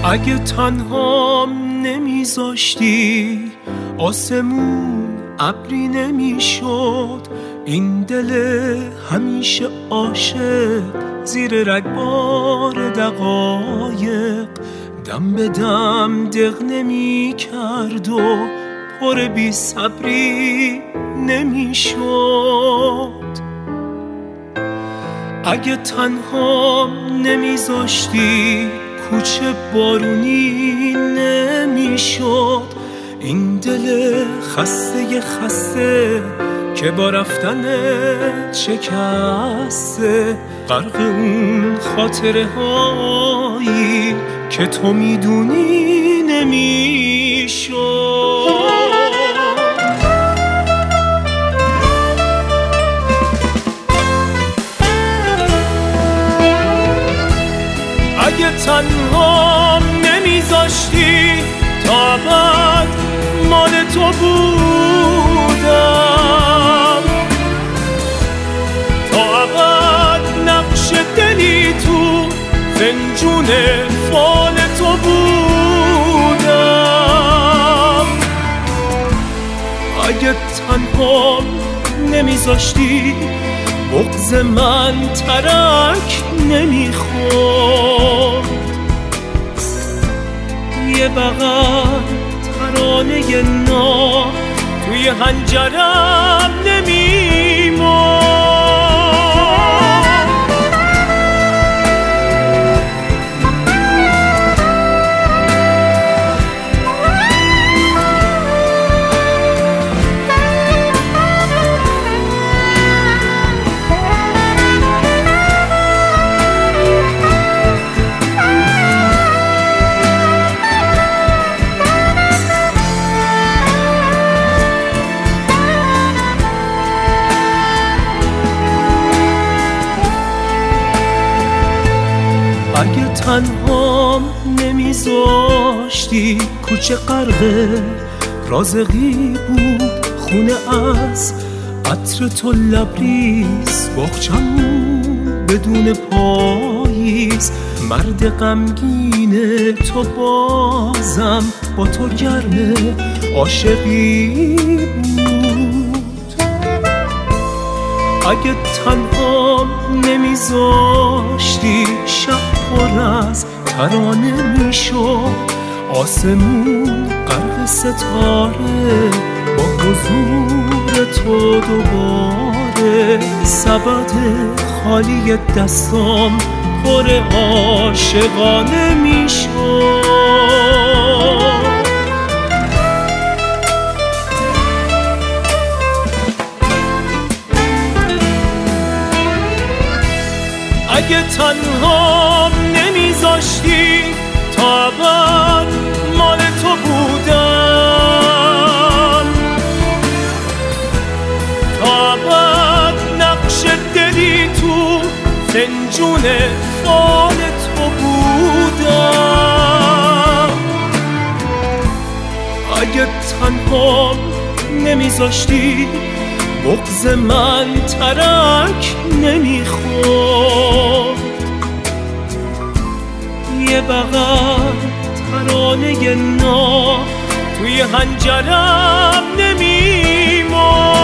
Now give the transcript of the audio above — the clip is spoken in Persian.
اگه تنهام نمیذاشتی آسمون ابری نمیشد، این دل همیشه عاشق زیر رگبار دقایق دم به دم دق نمی کرد و پر بی صبری نمیشد. اگه تنهام نمیذاشتی کوچه بارونی نمیشد، این دل خسته که با رفتنت شکسته، غرق اون خاطره هایی که تو میدونی نمیشد. اگه تنها نمیذاشتی تا ابد مال تو بودم، تا ابد نقش دلی تو فنجون فال تو بودم. اگه تنها نمیذاشتی بغض من ترک نمیخورد، یه بغل ترانه نا توی حنجرم نمیمرد. اگه تنهام نمیذاشتی کوچه غرق رازقی بود، خونه از عطر تو لبریز، باغچمون بدون پاییز، مرد غمگین تو بازم با تو گرم عاشقی بود. اگه تنهام نمیذاشتی شب پر از ترانه میشد، آسمون غرق ستاره با حضور تو دوباره، سبد خالی دستام پر عاشقانه میشد. اگه تنها نمیذاشتی تا ابد مال تو بودم، تا ابد نقش دلی تو فنجون فال تو بودم. اگه تنها نمیذاشتی بغض من ترک نمیخورد، یه بغل ترانه نا توی حنجرم نمیمرد.